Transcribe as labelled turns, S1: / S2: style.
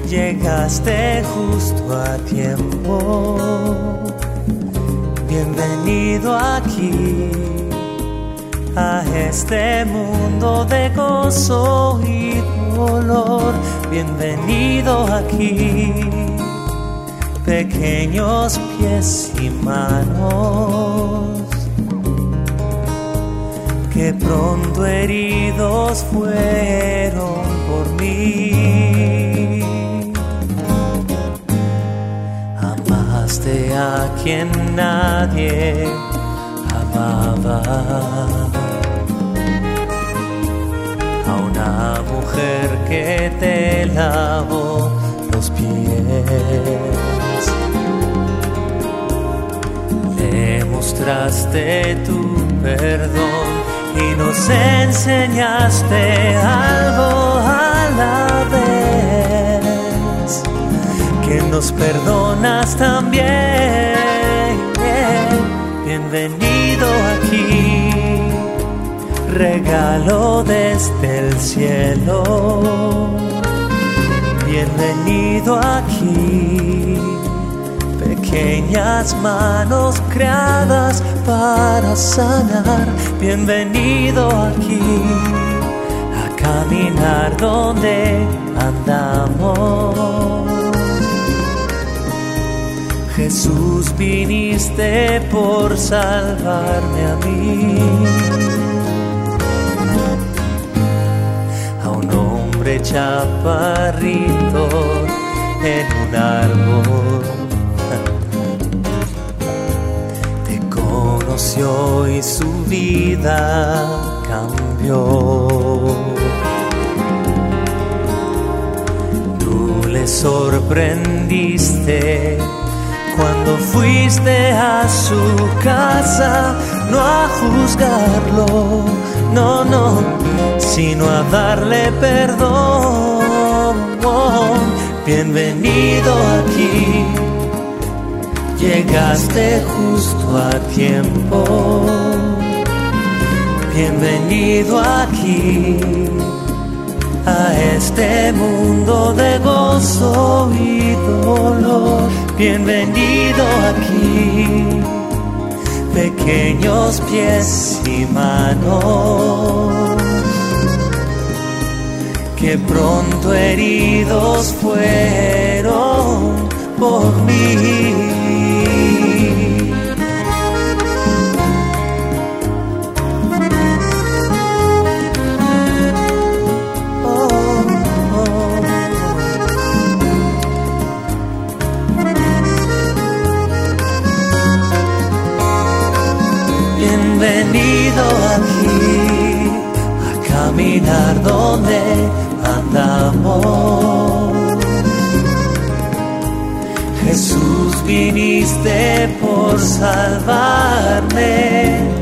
S1: Llegaste justo a tiempo, bienvenido aquí, a este mundo de gozo y dolor. Bienvenido aquí, pequeños pies y manos, que pronto heridos fueron por mí. Amaste a quien nadie amaba, a una mujer que te lavó los pies. Le mostraste tu perdón y nos enseñaste algo a la vez, que nos perdonas también. Bienvenido aquí, regalo desde el cielo. Bienvenido aquí, pequeñas manos creadas para sanar. Bienvenido aquí, a caminar donde andamos. Jesús, viniste por salvarme a mí, a un hombre chaparrito en un árbol. Te conoció y su vida cambió. Tú le sorprendiste cuando fuiste a su casa, no a juzgarlo, no, sino a darle perdón. Bienvenido aquí, llegaste justo a tiempo. Bienvenido aquí, a este mundo de gozo y dolor. Bienvenido aquí, pequeños pies y manos, que pronto heridos fueron por mí. Bienvenido aquí, a caminar donde andamos. Jesús, viniste por salvarme